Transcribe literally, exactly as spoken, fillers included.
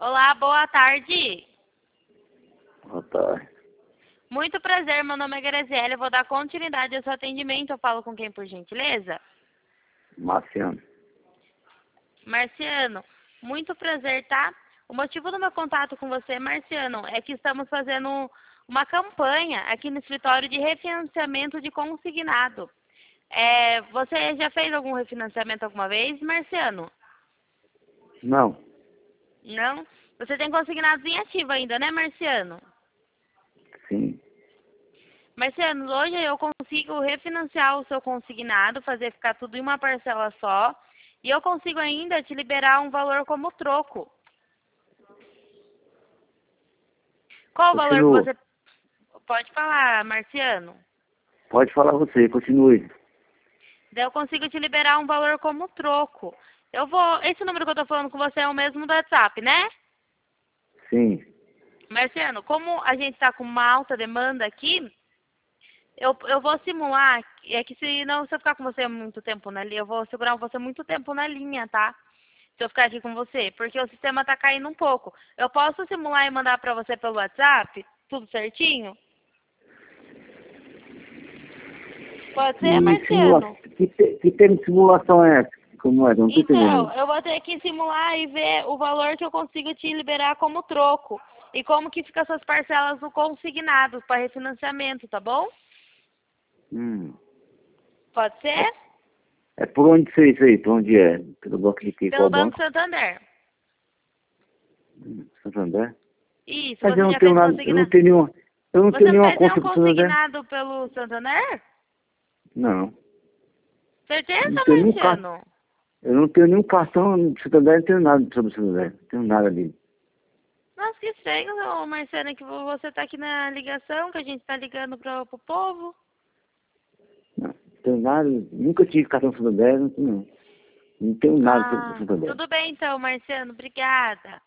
Olá, boa tarde. Boa tarde. Muito prazer, meu nome é Graziela. Eu vou dar continuidade ao seu atendimento. Eu falo com quem, por gentileza? Marciano. Marciano, muito prazer, tá? O motivo do meu contato com você, Marciano, é que estamos fazendo uma campanha aqui no escritório de refinanciamento de consignado. É, você já fez algum refinanciamento alguma vez, Marciano? Não. Não? Você tem consignados em ativo ainda, né, Marciano? Sim. Marciano, hoje eu consigo refinanciar o seu consignado, fazer ficar tudo em uma parcela só, e eu consigo ainda te liberar um valor como troco. Qual o valor que Continua. você... Pode falar, Marciano. Pode falar você, continue. Daí eu consigo te liberar um valor como troco. Eu vou... Esse número que eu tô falando com você é o mesmo do WhatsApp, né? Sim. Marciano, como a gente tá com uma alta demanda aqui, eu, eu vou simular, é que se não se eu ficar com você muito tempo na linha, eu vou segurar você muito tempo na linha, tá? Se eu ficar aqui com você, porque o sistema tá caindo um pouco. Eu posso simular e mandar pra você pelo WhatsApp, tudo certinho? Pode ser, E simula... Marciano? que, te... que termo de simulação é essa? Como é? Eu não tô Então, entendendo. eu vou ter que simular e ver o valor que eu consigo te liberar como troco. E como que fica essas parcelas no consignado para refinanciamento, tá bom? Hum. Pode ser? É por onde você isso aí? Por onde é? Pelo banco de quê? Pelo Qual Banco banco? Santander. Hum, Santander? Isso, Mas eu você não já tenho fez nada, eu não consignado? tenho nenhuma, eu não tenho Você não nenhuma fez nenhum conta com o Santander. consignado pelo Santander? Não. Eu não Certeza, tenho nenhum cartão. Marciano? Eu não tenho nenhum cartão do Santander, não tenho nada sobre o Santander. Não tenho nada ali. Nossa, que estranho, ô, Marciano, que você tá aqui na ligação, que a gente tá ligando pro, pro povo. Não, não tenho nada, nunca tive cartão Santander, não tenho. Não tenho nada sobre o Ah, Santander. tudo bem então, Marciano, obrigada.